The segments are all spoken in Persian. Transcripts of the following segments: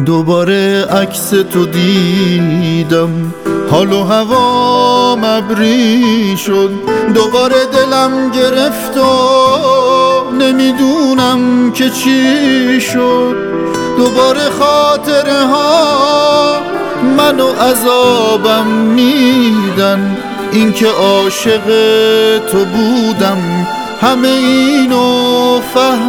دوباره عکس تو دیدم، حال و هوام ابری شد. دوباره دلم گرفت و نمیدونم که چی شد. دوباره خاطره ها منو عذابم میدن، اینکه عاشق تو بودم همه اینو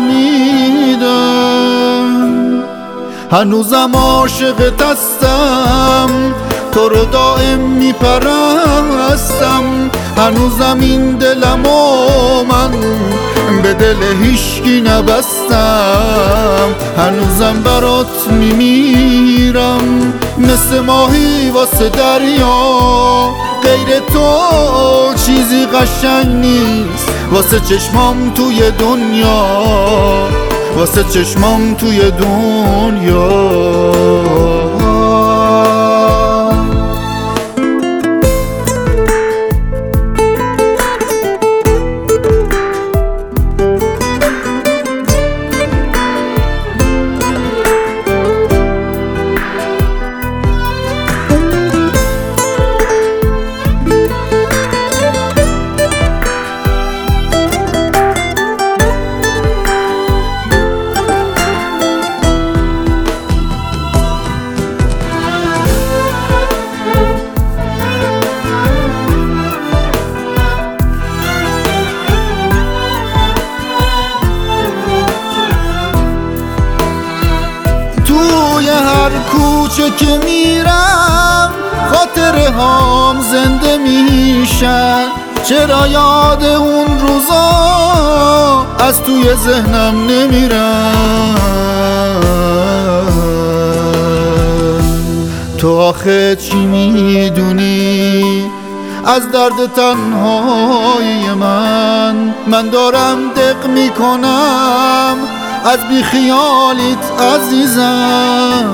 فهمیدم. هنوزم عاشقت هستم، تو رو دائم میپرستم. هنوزم این دلمو من به دل هیشکی نبستم. هنوزم برات میمیرم مثل ماهی واسه دریا. غیر تو چیزی قشنگ نیست واسه چشمام توی دنیا، واسه چشمام توی دنیا. توی هر کوچه که میرم خاطره هام زنده میشن. چرا یاد اون روزا از توی ذهنم نمیرن؟ تو آخه چی میدونی از درد تنهایی من دارم دق میکنم از بیخیالیت عزیزم.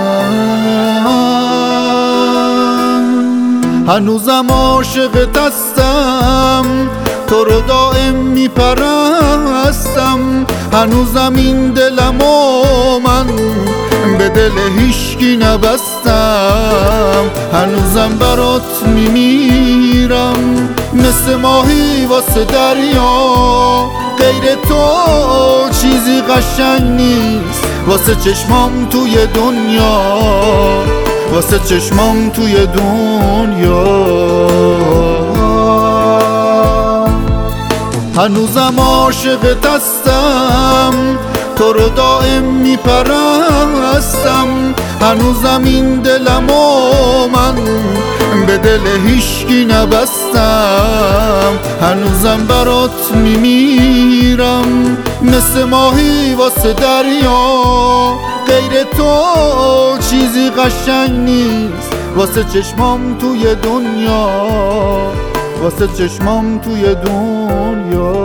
هنوزم عاشقت هستم، تو رو دائم میپرستم. هنوزم این دلمو من به دل هیشکی نبستم. هنوزم برات میمیرم مثل ماهی واسه دریا. غیر تو چیزی قشنگ نیست واسه چشمام توی دنیا، واسه چشمام توی دنیا. هنوزم عاشقت هستم، تو رو دائم میپرستم. هنوزم این دلمو من به دل هیشکی نبستم. هنوزم برات میمیرم مثل ماهی واسه دریا. غیر تو چیزی قشنگ نیست واسه چشمام توی دنیا، واسه چشمام توی دنیا.